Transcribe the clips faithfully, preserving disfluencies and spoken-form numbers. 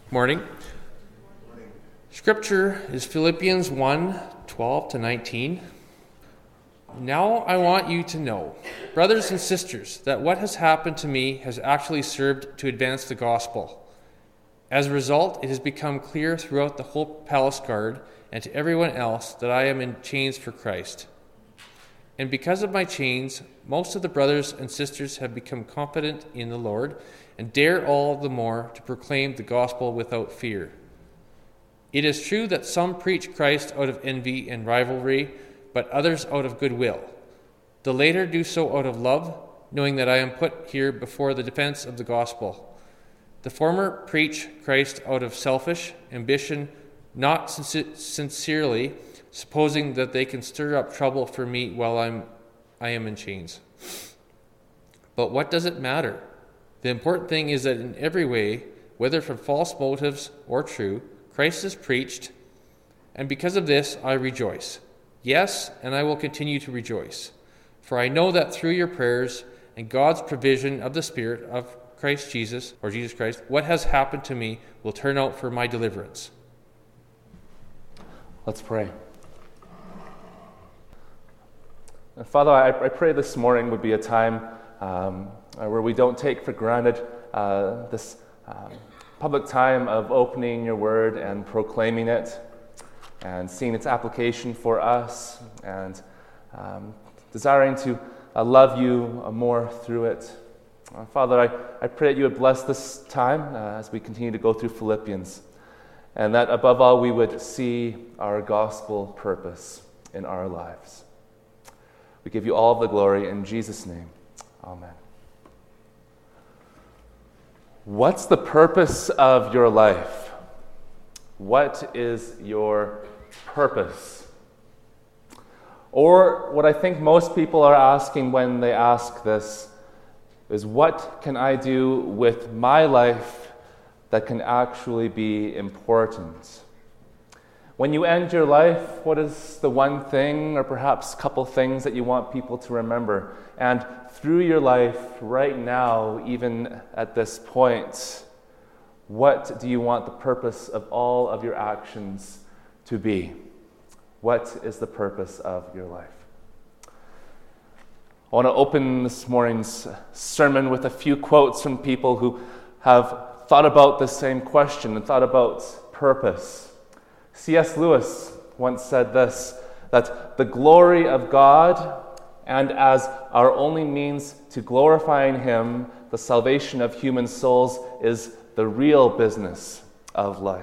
Morning. Scripture is Philippians one, twelve to nineteen. Now I want you to know, brothers and sisters, that what has happened to me has actually served to advance the gospel. As a result, it has become clear throughout the whole palace guard and to everyone else that I am in chains for Christ. And because of my chains, most of the brothers and sisters have become confident in the Lord and dare all the more to proclaim the gospel without fear. It is true that some preach Christ out of envy and rivalry, but others out of goodwill. The latter do so out of love, knowing that I am put here before the defense of the gospel. The former preach Christ out of selfish ambition, not sin- sincerely, supposing that they can stir up trouble for me while I'm, I am in chains. But what does it matter? The important thing is that in every way, whether from false motives or true, Christ is preached, and because of this I rejoice. Yes, and I will continue to rejoice. For I know that through your prayers and God's provision of the Spirit of Christ Jesus, or Jesus Christ, what has happened to me will turn out for my deliverance. Let's pray. And Father, I, I pray this morning would be a time um, where we don't take for granted uh, this um, public time of opening your word and proclaiming it and seeing its application for us and um, desiring to uh, love you uh, more through it. Uh, Father, I, I pray that you would bless this time uh, as we continue to go through Philippians, and that above all we would see our gospel purpose in our lives. We give you all the glory in Jesus' name. Amen. What's the purpose of your life? What is your purpose? Or what I think most people are asking when they ask this is, what can I do with my life that can actually be important? When you end your life, what is the one thing or perhaps couple things that you want people to remember? And through your life right now, even at this point, what do you want the purpose of all of your actions to be? What is the purpose of your life? I want to open this morning's sermon with a few quotes from people who have thought about the same question and thought about purpose. C S Lewis once said this, that the glory of God, and as our only means to glorifying Him, the salvation of human souls, is the real business of life.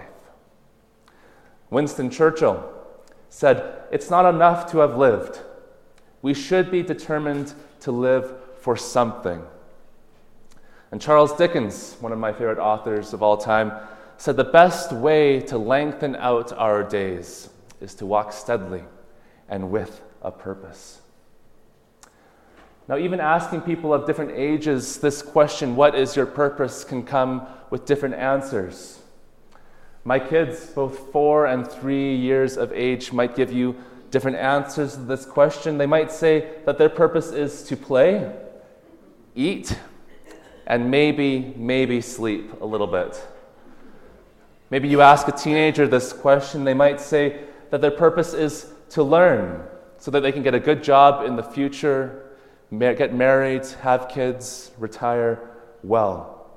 Winston Churchill said, it's not enough to have lived. We should be determined to live for something. And Charles Dickens, one of my favorite authors of all time, said the best way to lengthen out our days is to walk steadily and with a purpose. Now, even asking people of different ages this question, what is your purpose, can come with different answers. My kids, both four and three years of age, might give you different answers to this question. They might say that their purpose is to play, eat, and maybe, maybe sleep a little bit. Maybe you ask a teenager this question, they might say that their purpose is to learn so that they can get a good job in the future, get married, have kids, retire well.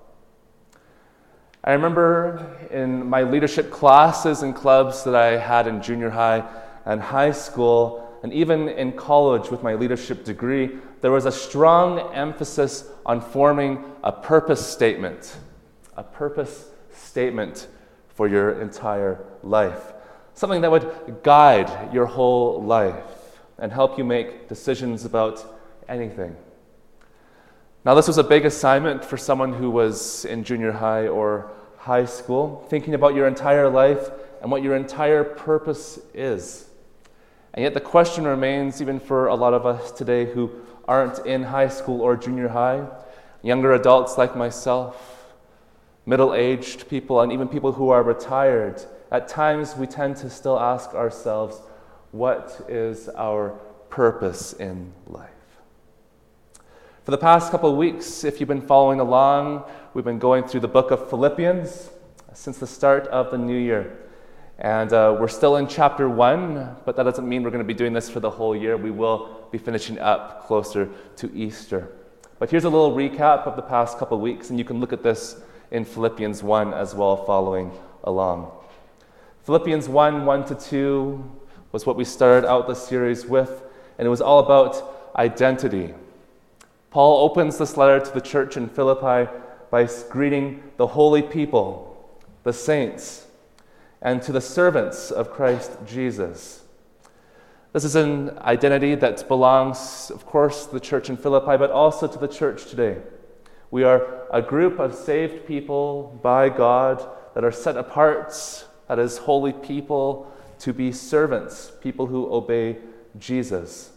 I remember in my leadership classes and clubs that I had in junior high and high school, and even in college with my leadership degree, there was a strong emphasis on forming a purpose statement, a purpose statement for your entire life. Something that would guide your whole life and help you make decisions about anything. Now, this was a big assignment for someone who was in junior high or high school, thinking about your entire life and what your entire purpose is. And yet the question remains, even for a lot of us today who aren't in high school or junior high, younger adults like myself, middle-aged people, and even people who are retired, at times we tend to still ask ourselves, what is our purpose in life? For the past couple of weeks, if you've been following along, we've been going through the book of Philippians. since the start of the new year. And uh, we're still in chapter one, but that doesn't mean we're going to be doing this for the whole year. We will be finishing up closer to Easter. But here's a little recap of the past couple of weeks, and you can look at this in Philippians one as well, following along. Philippians one, one to two was what we started out the series with, and it was all about identity. Paul opens this letter to the church in Philippi by greeting the holy people, the saints, and to the servants of Christ Jesus. This is an identity that belongs, of course, to the church in Philippi, but also to the church today. We are a group of saved people by God that are set apart, that is, holy people, to be servants, people who obey Jesus.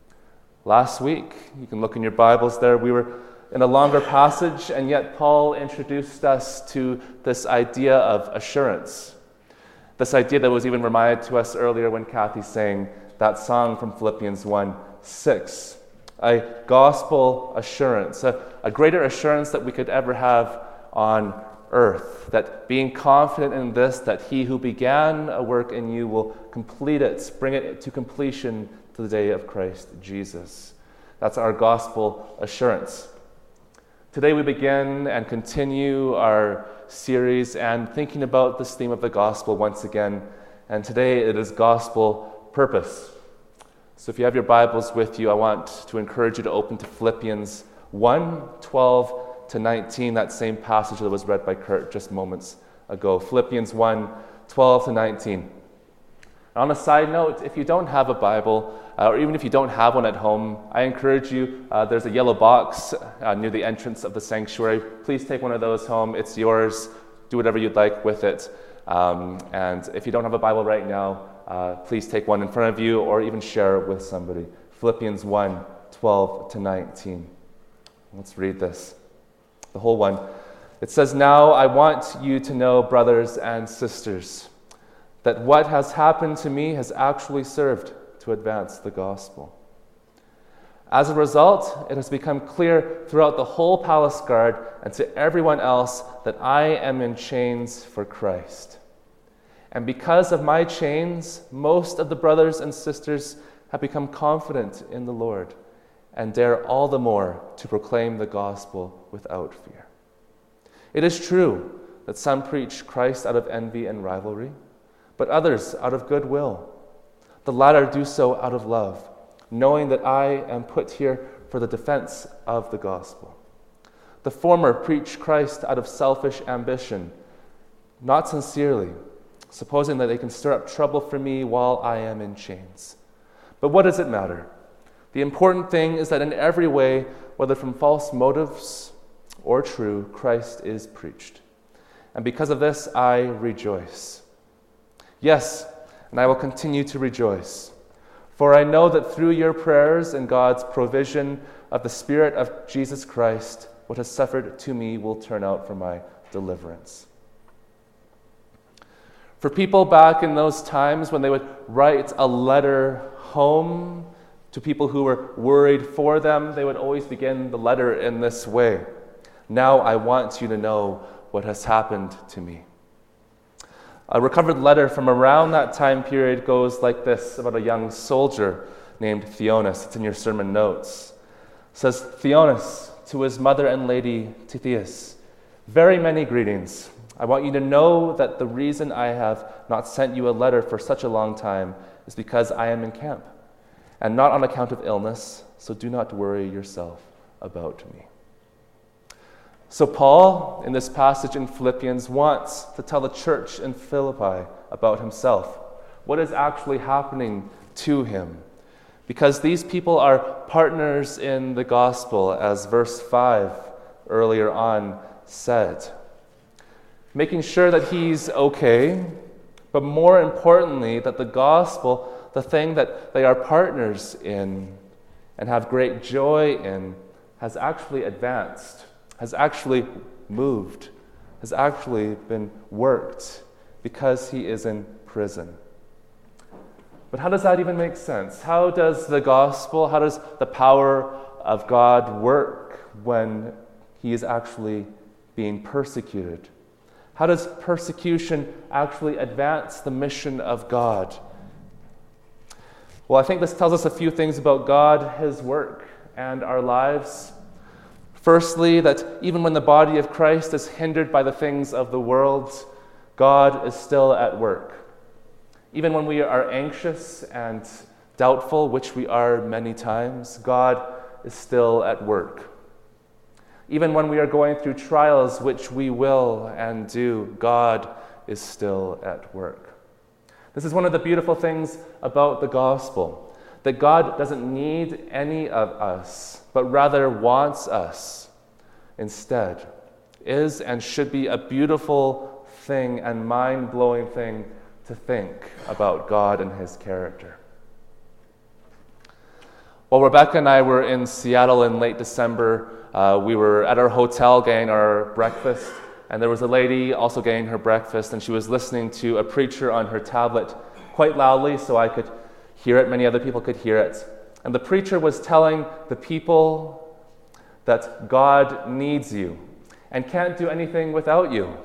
Last week, you can look in your Bibles there, we were in a longer passage, and yet Paul introduced us to this idea of assurance. This idea that was even reminded to us earlier when Kathy sang that song from Philippians one six. A gospel assurance, a, a greater assurance that we could ever have on earth. That being confident in this, that he who began a work in you will complete it, bring it to completion to the day of Christ Jesus. That's our gospel assurance. Today we begin and continue our series and thinking about this theme of the gospel once again. And today it is gospel purpose. So if you have your Bibles with you, I want to encourage you to open to Philippians one, twelve to nineteen, that same passage that was read by Kurt just moments ago. Philippians one, twelve to nineteen. On a side note, if you don't have a Bible, uh, or even if you don't have one at home, I encourage you, uh, there's a yellow box uh, near the entrance of the sanctuary. Please take one of those home. It's yours. Do whatever you'd like with it. Um, and if you don't have a Bible right now, uh, please take one in front of you or even share it with somebody. Philippians one, twelve to nineteen. Let's read this. The whole one. It says, "Now I want you to know, brothers and sisters, that what has happened to me has actually served to advance the gospel. As a result, it has become clear throughout the whole palace guard and to everyone else that I am in chains for Christ. And because of my chains, most of the brothers and sisters have become confident in the Lord and dare all the more to proclaim the gospel without fear. It is true that some preach Christ out of envy and rivalry, but others out of goodwill. The latter do so out of love, knowing that I am put here for the defense of the gospel. The former preach Christ out of selfish ambition, not sincerely, supposing that they can stir up trouble for me while I am in chains. But what does it matter? The important thing is that in every way, whether from false motives or true, Christ is preached. And because of this, I rejoice. Yes, and I will continue to rejoice. For I know that through your prayers and God's provision of the Spirit of Jesus Christ, what has suffered to me will turn out for my deliverance." For people back in those times when they would write a letter home to people who were worried for them, they would always begin the letter in this way. "Now I want you to know what has happened to me." A recovered letter from around that time period goes like this about a young soldier named Theonis. It's in your sermon notes. It says, "Theonis, to his mother and lady Tithias, very many greetings. I want you to know that the reason I have not sent you a letter for such a long time is because I am in camp, and not on account of illness, so do not worry yourself about me." So Paul, in this passage in Philippians, wants to tell the church in Philippi about himself, what is actually happening to him. Because these people are partners in the gospel, as verse five earlier on said. Making sure that he's okay, but more importantly, that the gospel, the thing that they are partners in and have great joy in, has actually advanced, has actually moved, has actually been worked because he is in prison. But how does that even make sense? How does the gospel, how does the power of God work when he is actually being persecuted? How does persecution actually advance the mission of God? Well, I think this tells us a few things about God, His work, and our lives. Firstly, that even when the body of Christ is hindered by the things of the world, God is still at work. Even when we are anxious and doubtful, which we are many times, God is still at work. Even when we are going through trials, which we will and do, God is still at work. This is one of the beautiful things about the gospel, that God doesn't need any of us, but rather wants us instead. Is and should be a beautiful thing and mind-blowing thing to think about God and His character. While Rebecca and I were in Seattle in late December, uh, we were at our hotel getting our breakfast, and there was a lady also getting her breakfast, and she was listening to a preacher on her tablet quite loudly so I could hear it, many other people could hear it. And the preacher was telling the people that God needs you and can't do anything without you.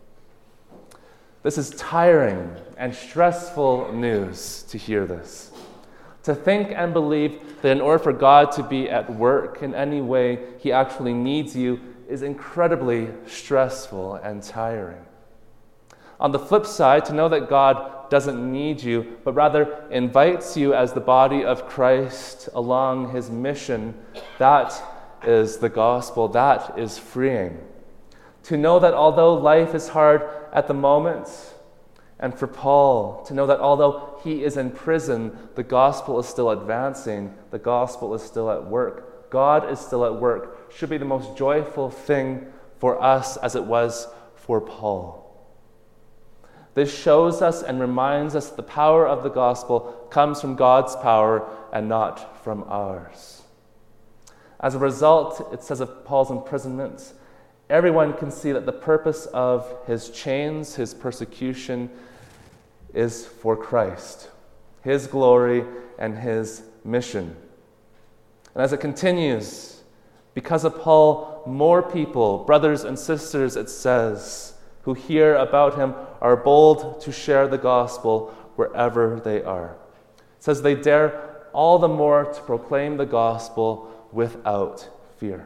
This is tiring and stressful news to hear this. To think and believe that in order for God to be at work in any way, He actually needs you is incredibly stressful and tiring. On the flip side, to know that God doesn't need you, but rather invites you as the body of Christ along His mission, that is the gospel. That is freeing. To know that although life is hard at the moment, and for Paul, to know that although he is in prison, the gospel is still advancing, the gospel is still at work, God is still at work, should be the most joyful thing for us as it was for Paul. This shows us and reminds us that the power of the gospel comes from God's power and not from ours. As a result, it says of Paul's imprisonment, everyone can see that the purpose of his chains, his persecution, is for Christ, His glory and His mission. And as it continues, because of Paul, more people, brothers and sisters, it says, who hear about him are bold to share the gospel wherever they are. It says they dare all the more to proclaim the gospel without fear.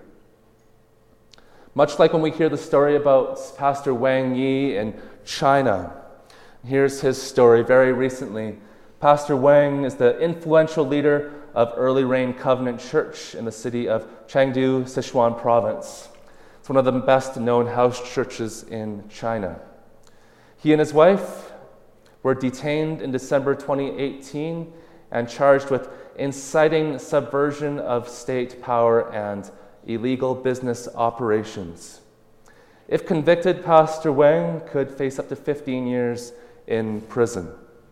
Much like when we hear the story about Pastor Wang Yi in China. Here's his story very recently. Pastor Wang is the influential leader of Early Rain Covenant Church in the city of Chengdu, Sichuan province. It's one of the best known house churches in China. He and his wife were detained in December twenty eighteen and charged with inciting subversion of state power and illegal business operations. If convicted, Pastor Wang could face up to fifteen years in prison.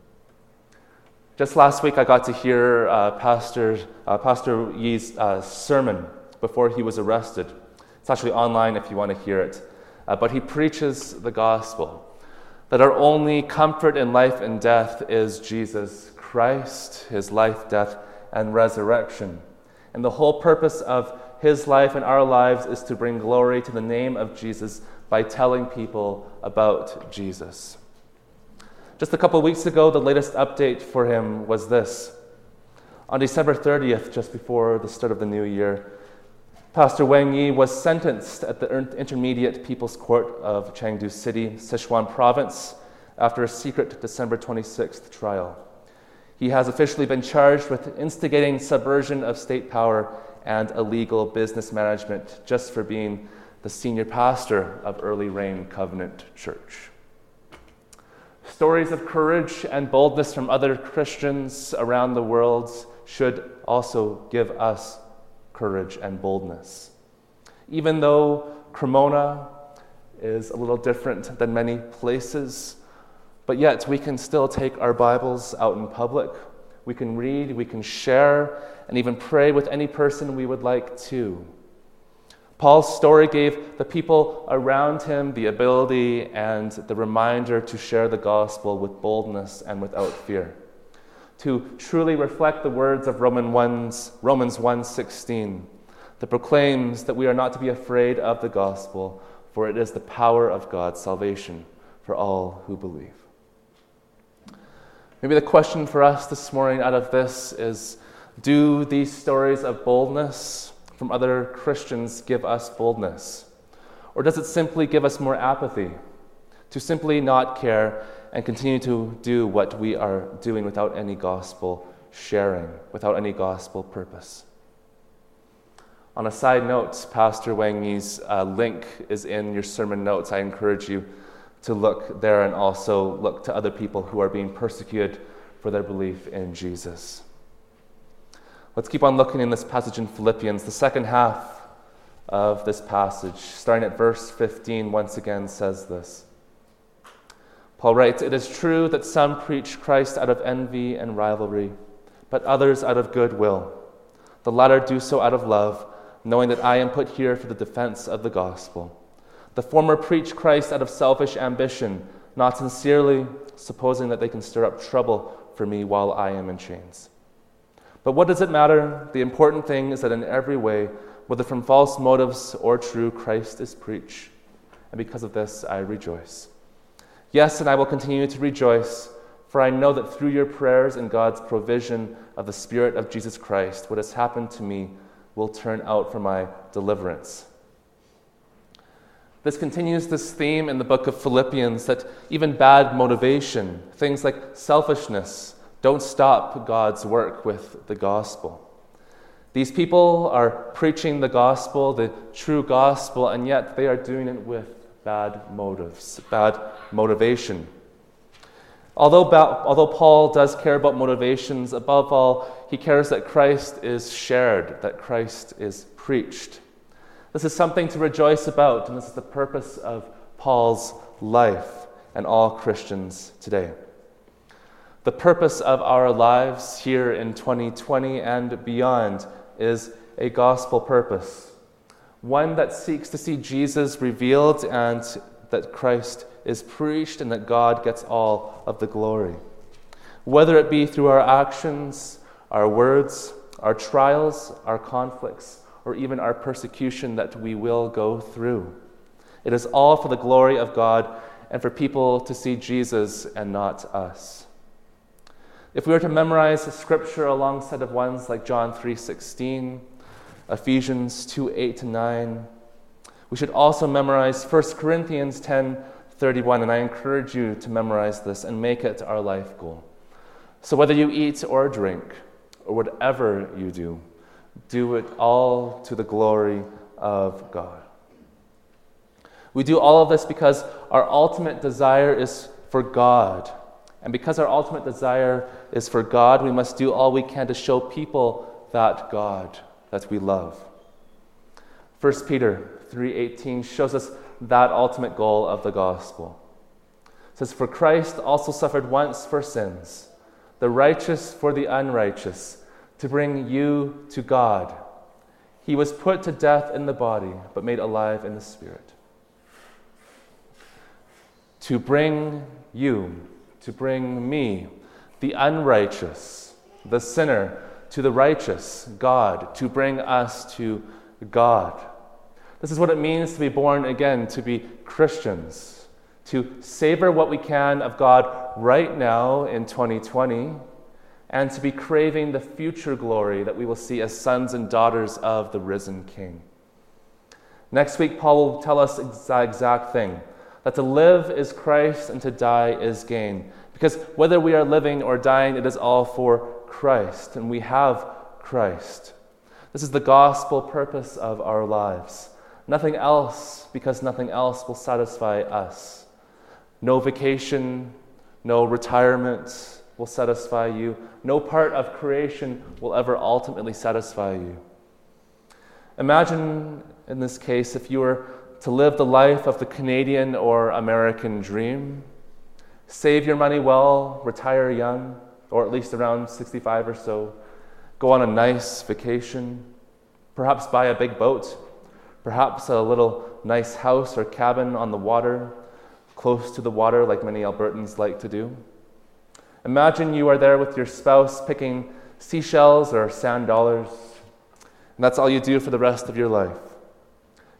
Just last week, I got to hear uh, Pastor uh, Pastor Yi's uh, sermon before he was arrested. It's actually online if you want to hear it. Uh, but he preaches the gospel, that our only comfort in life and death is Jesus Christ, His life, death, and resurrection. And the whole purpose of His life and our lives is to bring glory to the name of Jesus by telling people about Jesus. Just a couple of weeks ago, the latest update for him was this. On December thirtieth, just before the start of the new year, Pastor Wang Yi was sentenced at the Intermediate People's Court of Chengdu City, Sichuan province, after a secret December twenty-sixth trial. He has officially been charged with instigating subversion of state power and illegal business management just for being the senior pastor of Early Rain Covenant Church. Stories of courage and boldness from other Christians around the world should also give us courage and boldness. Even though Cremona is a little different than many places, but yet we can still take our Bibles out in public. We can read, we can share, and even pray with any person we would like to. Paul's story gave the people around him the ability and the reminder to share the gospel with boldness and without fear, to truly reflect the words of Romans one sixteen, that proclaims that we are not to be afraid of the gospel, for it is the power of God's salvation for all who believe. Maybe the question for us this morning out of this is, do these stories of boldness from other Christians give us boldness? Or does it simply give us more apathy, to simply not care and continue to do what we are doing without any gospel sharing, without any gospel purpose? On a side note, Pastor Wang Yi's uh, link is in your sermon notes. I encourage you to look there and also look to other people who are being persecuted for their belief in Jesus. Let's keep on looking in this passage in Philippians. The second half of this passage, starting at verse fifteen, once again says this. Paul writes, "It is true that some preach Christ out of envy and rivalry, but others out of goodwill. The latter do so out of love, knowing that I am put here for the defense of the gospel. The former preach Christ out of selfish ambition, not sincerely, supposing that they can stir up trouble for me while I am in chains. But what does it matter? The important thing is that in every way, whether from false motives or true, Christ is preached. And because of this, I rejoice. Yes, and I will continue to rejoice, for I know that through your prayers and God's provision of the Spirit of Jesus Christ, what has happened to me will turn out for my deliverance." This continues this theme in the book of Philippians that even bad motivation, things like selfishness, don't stop God's work with the gospel. These people are preaching the gospel, the true gospel, and yet they are doing it with bad motives, bad motivation. Although, although Paul does care about motivations, above all, he cares that Christ is shared, that Christ is preached. This is something to rejoice about, and this is the purpose of Paul's life and all Christians today. The purpose of our lives here in twenty twenty and beyond is a gospel purpose, one that seeks to see Jesus revealed and that Christ is preached and that God gets all of the glory. Whether it be through our actions, our words, our trials, our conflicts, or even our persecution that we will go through. It is all for the glory of God and for people to see Jesus and not us. If we were to memorize Scripture alongside of ones like John three sixteen, Ephesians two eight to nine, we should also memorize First Corinthians ten thirty-one, and I encourage you to memorize this and make it our life goal. So whether you eat or drink, or whatever you do, do it all to the glory of God. We do all of this because our ultimate desire is for God. And because our ultimate desire is for God, we must do all we can to show people that God that we love. First Peter three eighteen shows us that ultimate goal of the gospel. It says, "For Christ also suffered once for sins, the righteous for the unrighteous, to bring you to God. He was put to death in the body, but made alive in the spirit." To bring you, to bring me, the unrighteous, the sinner, to the righteous, God, to bring us to God. This is what it means to be born again, to be Christians, to savor what we can of God right now in twenty twenty, and to be craving the future glory that we will see as sons and daughters of the risen King. Next week, Paul will tell us the exact thing, that to live is Christ and to die is gain. Because whether we are living or dying, it is all for Christ, and we have Christ. This is the gospel purpose of our lives. Nothing else, because nothing else will satisfy us. No vacation, no retirement will satisfy you. No part of creation will ever ultimately satisfy you. Imagine, in this case, if you were to live the life of the Canadian or American dream. Save your money well, retire young, or at least around sixty-five or so. Go on a nice vacation. Perhaps buy a big boat. Perhaps a little nice house or cabin on the water, close to the water like many Albertans like to do. Imagine you are there with your spouse picking seashells or sand dollars, and that's all you do for the rest of your life.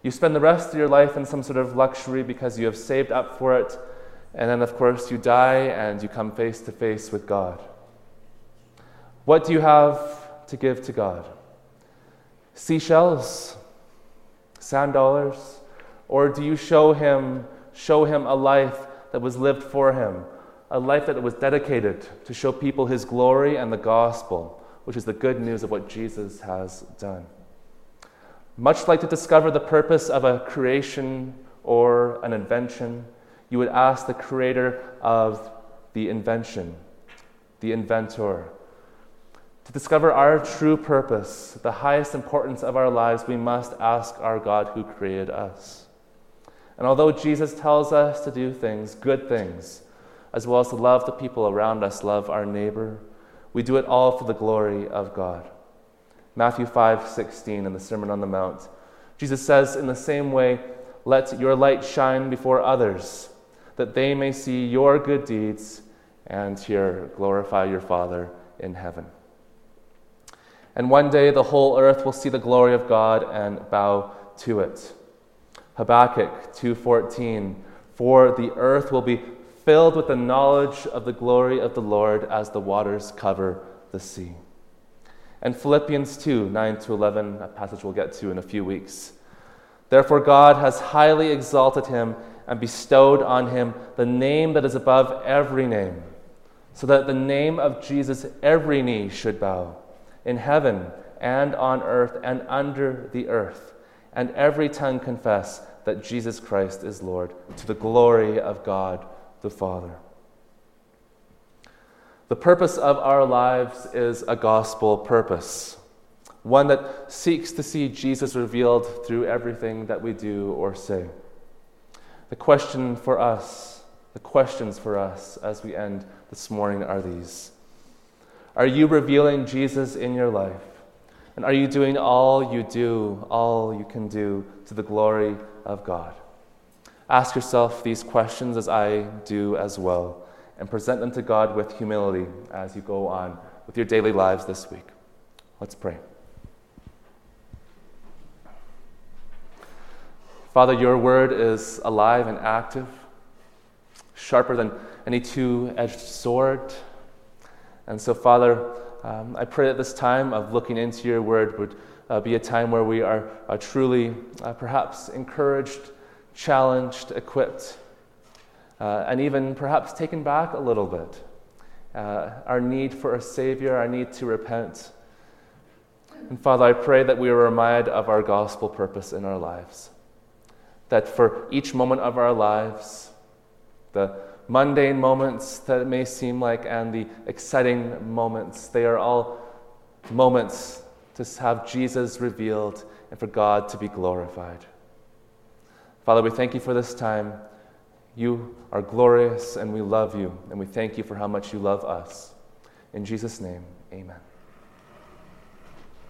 You spend the rest of your life in some sort of luxury because you have saved up for it, and then, of course, you die and you come face to face with God. What do you have to give to God? Seashells? Sand dollars? Or do you show him, show him a life that was lived for him, a life that was dedicated to show people his glory and the gospel, which is the good news of what Jesus has done? Much like to discover the purpose of a creation or an invention, you would ask the creator of the invention, the inventor. To discover our true purpose, the highest importance of our lives, we must ask our God who created us. And although Jesus tells us to do things, good things, as well as to love the people around us, love our neighbor, we do it all for the glory of God. Matthew five sixteen in the Sermon on the Mount, Jesus says, in the same way, let your light shine before others, that they may see your good deeds and here glorify your Father in heaven. And one day the whole earth will see the glory of God and bow to it. Habakkuk two fourteen, for the earth will be filled with the knowledge of the glory of the Lord as the waters cover the sea. And Philippians two nine to eleven, a passage we'll get to in a few weeks. Therefore God has highly exalted him and bestowed on him the name that is above every name, so that the name of Jesus every knee should bow, in heaven and on earth and under the earth, and every tongue confess that Jesus Christ is Lord, to the glory of God the Father. The purpose of our lives is a gospel purpose, one that seeks to see Jesus revealed through everything that we do or say. The question for us, the questions for us as we end this morning are these. Are you revealing Jesus in your life? And are you doing all you do, all you can do to the glory of God? Ask yourself these questions as I do as well, and present them to God with humility as you go on with your daily lives this week. Let's pray. Father, your word is alive and active, sharper than any two-edged sword. And so, Father, um, I pray that this time of looking into your word would uh, be a time where we are, are truly uh, perhaps encouraged, challenged, equipped, uh, and even perhaps taken back a little bit. Uh, our need for a Savior, our need to repent. And Father, I pray that we are reminded of our gospel purpose in our lives. That for each moment of our lives, the mundane moments that it may seem like and the exciting moments, they are all moments to have Jesus revealed and for God to be glorified. Father, we thank you for this time. You are glorious and we love you, and we thank you for how much you love us. In Jesus' name, amen.